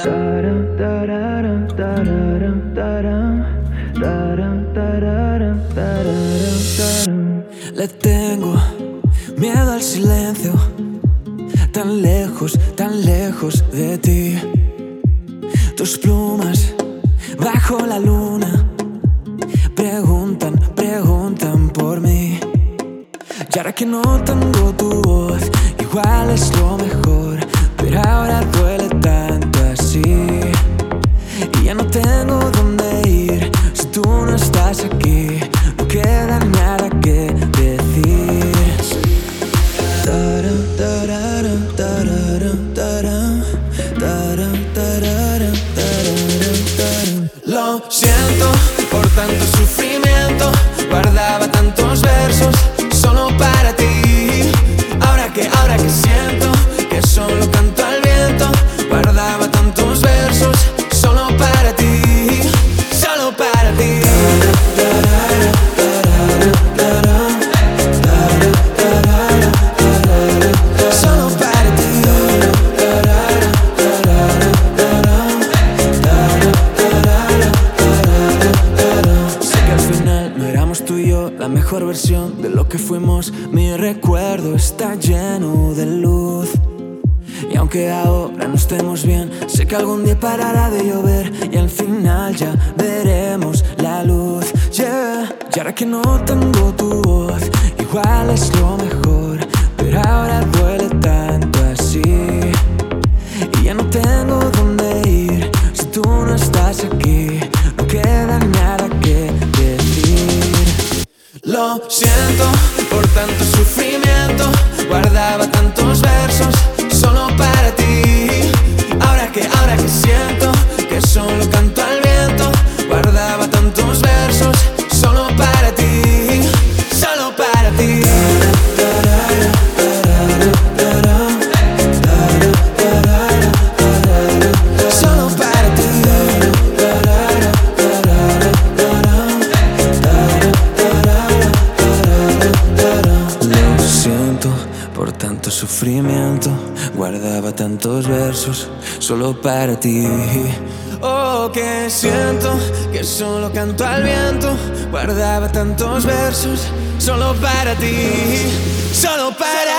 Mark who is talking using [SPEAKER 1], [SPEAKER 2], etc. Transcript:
[SPEAKER 1] Le tengo miedo al silencio, tan lejos de ti. Tus plumas bajo la luna preguntan por mí. Y ahora que no tengo tu voz, igual es lo mejor, pero ahora duele tanto así. Y ya no tengo dónde ir si tú no estás aquí. No queda nada que decir. Lo siento por tanto sufrimiento, guardaba tantos versos solo para ti. Ahora que siento que solo canto al viento, guardaba tantos versos solo para ti, solo para ti. Solo para ti. Sé que al final no éramos tú y yo la mejor versión de lo que fuimos. Mi recuerdo está lleno de luz. Y aunque ahora no estemos bien, sé que algún día parará de llover y al final ya veremos la luz, yeah. Y ahora que no tengo tu voz, igual es lo mejor, pero ahora duele tanto así. Y ya no tengo dónde ir si tú no estás aquí. No queda nada que decir. Lo siento por tanto sufrimiento, guardaba tantos versos solo para ti. Ahora que siento que solo canto al viento, guardaba tantos versos solo para ti, solo para ti. Solo para ti. Lo siento por tanto sufrimiento, guardaba tantos versos solo para ti. Oh, que siento que solo canto al viento, guardaba tantos versos solo para ti, solo para ti.